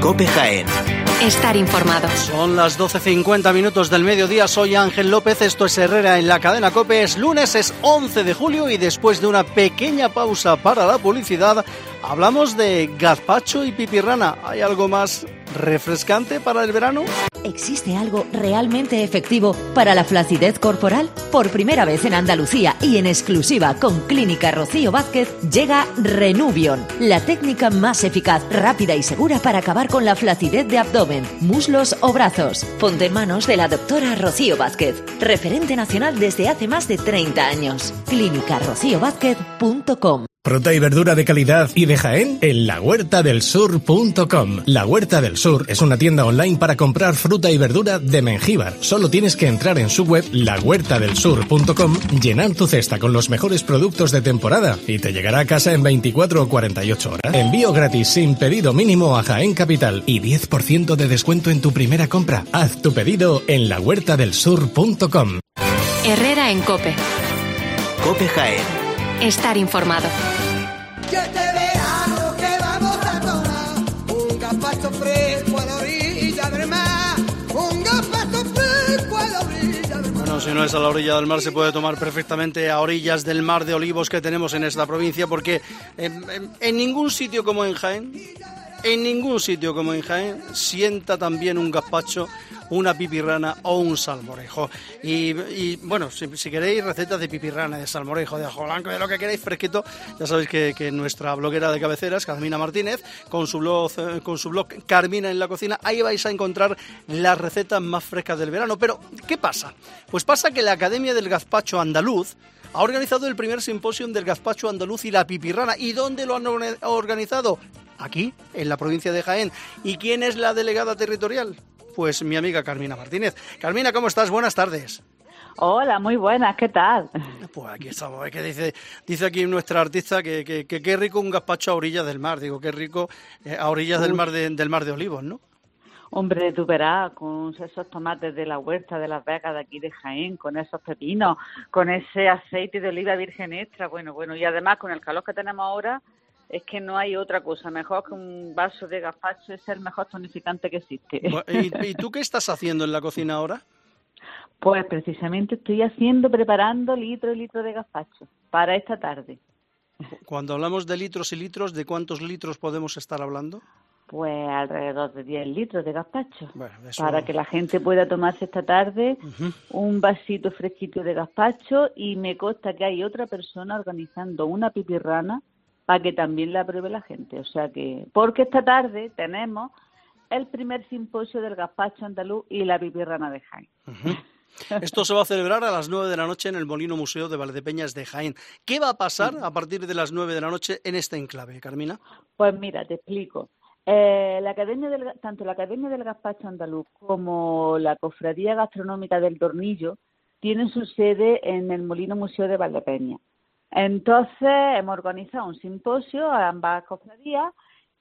COPE Jaén. Estar informado. Son las 12:50 del mediodía, soy Ángel López, esto es Herrera en la cadena COPE, es lunes, es 11 de julio y después de una pequeña pausa para la publicidad, hablamos de gazpacho y pipirrana. ¿Hay algo más refrescante para el verano? ¿Existe algo realmente efectivo para la flacidez corporal? Por primera vez en Andalucía y en exclusiva con Clínica Rocío Vázquez llega Renuvion, la técnica más eficaz, rápida y segura para acabar con la flacidez de abdomen, muslos o brazos. Ponte en manos de la doctora Rocío Vázquez, referente nacional desde hace más de 30 años. clínicarociovázquez.com. Fruta y verdura de calidad y de Jaén en lahuertadelsur.com. La Huerta del Sur es una tienda online para comprar fruta y verdura de Mengíbar. Solo tienes que entrar en su web lahuertadelsur.com, llenar tu cesta con los mejores productos de temporada y te llegará a casa en 24 o 48 horas. Envío gratis sin pedido mínimo a Jaén Capital y 10% de descuento en tu primera compra. Haz tu pedido en lahuertadelsur.com. Herrera en COPE. COPE Jaén. Estar informado. Este verano que vamos a tomar un gazpacho fresco a la orilla del mar, un gazpacho fresco a la orilla del mar. Bueno, si no es a la orilla del mar, se puede tomar perfectamente a orillas del mar de olivos que tenemos en esta provincia, porque en ningún sitio como en Jaén, sienta también un gazpacho, una pipirrana o un salmorejo. Y bueno, si queréis recetas de pipirrana, de salmorejo, de ajo blanco, de lo que queráis fresquito, ya sabéis que nuestra bloguera de cabecera es Carmina Martínez, con su blog Carmina en la cocina, ahí vais a encontrar las recetas más frescas del verano. Pero, ¿qué pasa? Pues pasa que la Academia del Gazpacho Andaluz ha organizado el primer simposio del gazpacho andaluz y la pipirrana. ¿Y dónde lo han organizado? Aquí, en la provincia de Jaén. ¿Y quién es la delegada territorial? Pues mi amiga Carmina Martínez. Carmina, ¿cómo estás? Buenas tardes. Hola, muy buenas, ¿qué tal? Pues aquí estamos, que dice aquí nuestra artista que qué rico un gazpacho a orillas del mar. Digo, qué rico a orillas del mar de Olivos, ¿no? Hombre, tú verás, con esos tomates de la huerta de Las Vegas de aquí de Jaén, con esos pepinos, con ese aceite de oliva virgen extra, bueno, y además con el calor que tenemos ahora, es que no hay otra cosa mejor que un vaso de gazpacho, es el mejor tonificante que existe. ¿Y tú qué estás haciendo en la cocina ahora? Pues precisamente estoy preparando litro y litro de gazpacho para esta tarde. Cuando hablamos de litros y litros, ¿de cuántos litros podemos estar hablando? Pues alrededor de 10 litros de gazpacho, bueno, eso... para que la gente pueda tomarse esta tarde un vasito fresquito de gazpacho, y me consta que hay otra persona organizando una pipirrana para que también la pruebe la gente. O sea que, porque esta tarde tenemos el primer simposio del gazpacho andaluz y la pipirrana de Jaén. Esto se va a celebrar a las 9 de la noche en el Molino Museo de Valdepeñas de Jaén. ¿Qué va a pasar a partir de las 9 de la noche en este enclave, Carmina? Pues mira, te explico. Tanto la Academia del Gazpacho Andaluz como la Cofradía Gastronómica del Tornillo tienen su sede en el Molino Museo de Valdepeñas. Entonces hemos organizado un simposio a ambas cofradías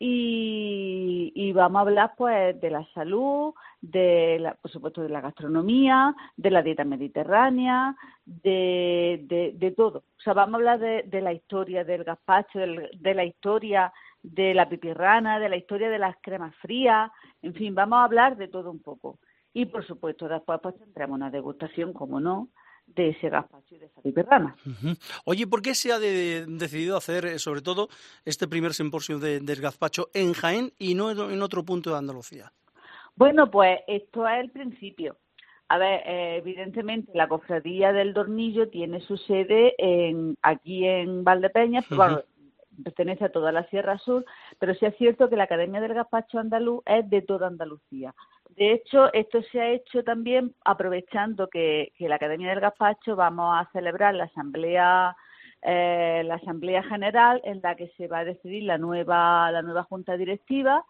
y vamos a hablar pues de la salud, por supuesto de la gastronomía, de la dieta mediterránea, de todo. O sea, vamos a hablar de la historia del gazpacho, de la historia de la pipirrana, de la historia de las cremas frías, en fin, vamos a hablar de todo un poco. Y por supuesto después pues tendremos una degustación, como no, de ese gazpacho y de esa pipirrana. Oye, ¿por qué se ha decidido hacer sobre todo este primer simposio del gazpacho en Jaén y no en otro punto de Andalucía? Bueno, pues esto es el principio. A ver, evidentemente la Cofradía del Tornillo tiene su sede aquí en Valdepeñas, pero bueno, pertenece a toda la Sierra Sur, pero sí es cierto que la Academia del Gazpacho Andaluz es de toda Andalucía. De hecho, esto se ha hecho también aprovechando que la Academia del Gazpacho vamos a celebrar la asamblea general en la que se va a decidir la nueva junta directiva,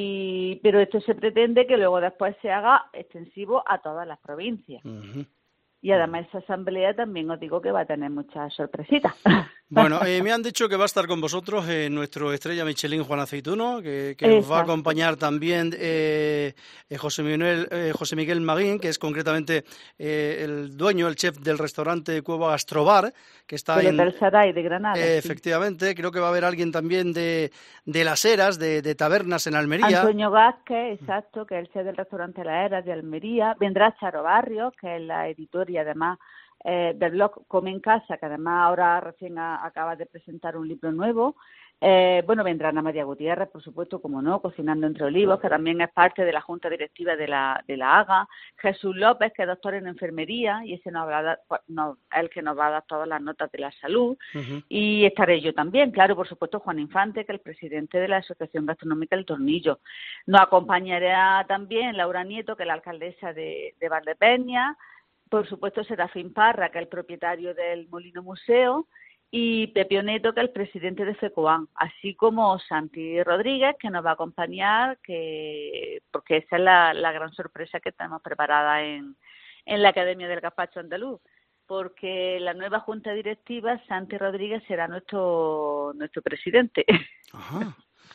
pero esto se pretende que luego después se haga extensivo a todas las provincias. Y además esa asamblea también os digo que va a tener muchas sorpresitas. Bueno, me han dicho que va a estar con vosotros nuestro estrella Michelin Juan Aceituno, que os va a acompañar también José Miguel Maguín, que es concretamente el dueño, el chef del restaurante Cueva Gastrobar, que está en el Saray de Granada. Efectivamente, creo que va a haber alguien también de Las Heras, de Tabernas en Almería. Antonio Vázquez, exacto, que es el chef del restaurante Las Heras de Almería. Vendrá Charo Barrios, que es la editora y además del blog Come en Casa, que además ahora recién acaba de presentar un libro nuevo. Bueno, vendrá Ana María Gutiérrez, por supuesto, como no, Cocinando entre Olivos, que también es parte de la Junta Directiva de la AGA. Jesús López, que es doctor en enfermería, y ese es el que nos va a dar todas las notas de la salud. Uh-huh. Y estaré yo también, claro, por supuesto, Juan Infante, que es el presidente de la Asociación Gastronómica El Tornillo. Nos acompañará también Laura Nieto, que es la alcaldesa de Valdepeñas. Por supuesto, Serafín Parra, que es el propietario del Molino Museo, y Pepio Neto, que es el presidente de FECOAN, así como Santi Rodríguez, que nos va a acompañar, porque esa es la gran sorpresa que tenemos preparada en la Academia del Gazpacho Andaluz, porque la nueva junta directiva, Santi Rodríguez será nuestro presidente. Ajá.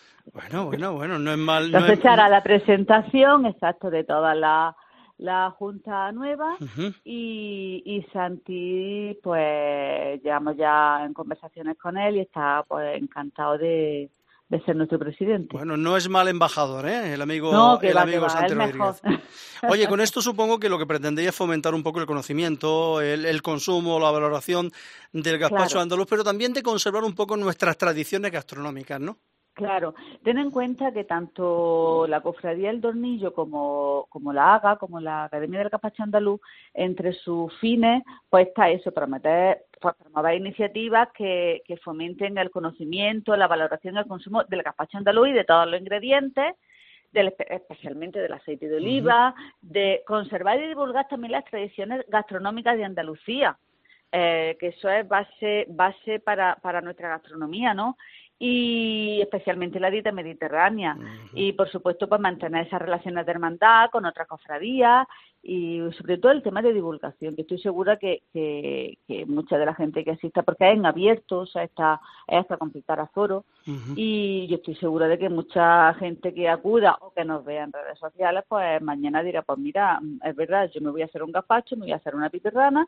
Bueno, no es mal. Entonces se hará la presentación, exacto, de toda la junta nueva. Uh-huh. y Santi, pues llevamos ya en conversaciones con él y está pues encantado de ser nuestro presidente. Bueno, no es mal embajador, el amigo Santi Rodríguez. Oye, con esto supongo que lo que pretendéis es fomentar un poco el conocimiento, el consumo, la valoración del gazpacho andaluz, pero también de conservar un poco nuestras tradiciones gastronómicas, ¿no? Claro, ten en cuenta que tanto la Cofradía del Tornillo como la AGA, como la Academia del Gazpacho Andaluz, entre sus fines, pues está eso, promover iniciativas que fomenten el conocimiento, la valoración y el consumo del gazpacho andaluz y de todos los ingredientes, especialmente del aceite de oliva, uh-huh. de conservar y divulgar también las tradiciones gastronómicas de Andalucía, que eso es base para nuestra gastronomía, ¿no? Y especialmente la dieta mediterránea. Uh-huh. Y, por supuesto, pues mantener esas relaciones de hermandad con otras cofradías y, sobre todo, el tema de divulgación, que estoy segura que mucha de la gente que asista, porque es en abierto, o sea, es hasta completar aforo, uh-huh. y yo estoy segura de que mucha gente que acuda o que nos vea en redes sociales, pues mañana dirá, pues mira, es verdad, yo me voy a hacer un gazpacho, me voy a hacer una pipirrana,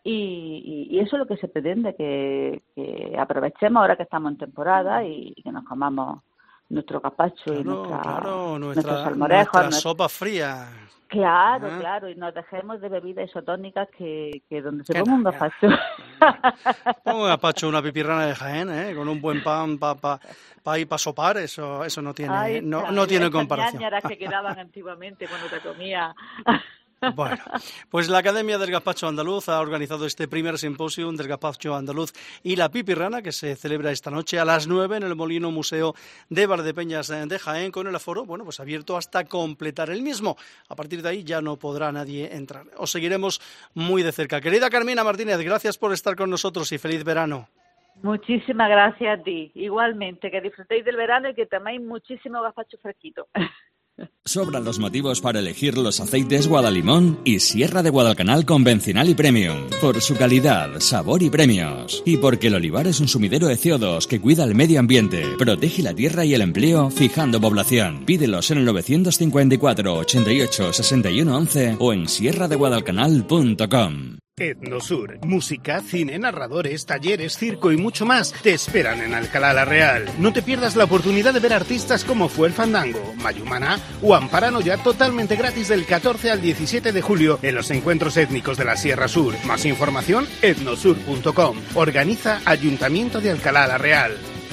y eso es lo que se pretende, que aprovechemos ahora que estamos en temporada y que nos comamos nuestro gazpacho y nuestros salmorejos. Nuestra sopa fría. Claro, y nos dejemos de bebidas isotónicas que donde se ponga un gazpacho. Pongo un gazpacho, una pipirrana de Jaén, con un buen pan para sopar, eso no tiene, no tiene comparación. Las que quedaban antiguamente cuando te comía. Bueno, pues la Academia del Gazpacho Andaluz ha organizado este primer simposio del Gazpacho Andaluz y la Pipirrana, que se celebra esta noche a las 9 en el Molino Museo de Valdepeñas de Jaén, con el aforo, pues abierto hasta completar el mismo. A partir de ahí ya no podrá nadie entrar. Os seguiremos muy de cerca. Querida Carmina Martínez, gracias por estar con nosotros y feliz verano. Muchísimas gracias a ti. Igualmente, que disfrutéis del verano y que toméis muchísimo gazpacho fresquito. Sobran los motivos para elegir los aceites Guadalimón y Sierra de Guadalcanal convencional y premium, por su calidad, sabor y premios. Y porque el olivar es un sumidero de CO2 que cuida el medio ambiente, protege la tierra y el empleo, fijando población. Pídelos en el 954 88 61 11 o en sierradeguadalcanal.com. Etnosur, música, cine, narradores, talleres, circo y mucho más te esperan en Alcalá la Real. No te pierdas la oportunidad de ver artistas como Fue el Fandango, Mayumana o Amparano ya totalmente gratis del 14 al 17 de julio en los encuentros étnicos de la Sierra Sur. Más información, etnosur.com. Organiza Ayuntamiento de Alcalá la Real.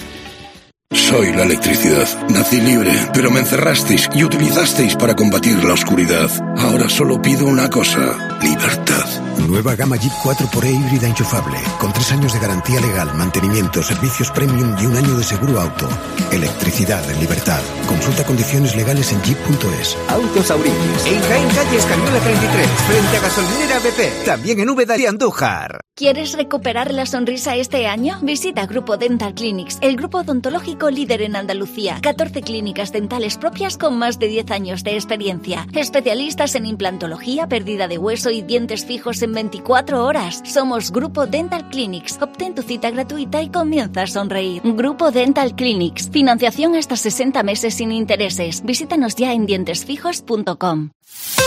Soy la electricidad. Nací libre, pero me encerrasteis y utilizasteis para combatir la oscuridad. Ahora solo pido una cosa: libertad. Nueva gama Jeep 4xE híbrida enchufable, con 3 años de garantía legal, mantenimiento, servicios premium y 1 año de seguro auto. Electricidad en libertad. Consulta condiciones legales en jeep.es. Autos Aurilis. En Jaén, calle Escandula 33, frente a Gasolinera BP. También en Úbeda y Andújar. ¿Quieres recuperar la sonrisa este año? Visita Grupo Dental Clinics, el grupo odontológico líder en Andalucía. 14 clínicas dentales propias con más de 10 años de experiencia. Especialistas en implantología, pérdida de hueso y dientes fijos en en 24 horas. Somos Grupo Dental Clinics. Obtén tu cita gratuita y comienza a sonreír. Grupo Dental Clinics. Financiación hasta 60 meses sin intereses. Visítanos ya en dientesfijos.com.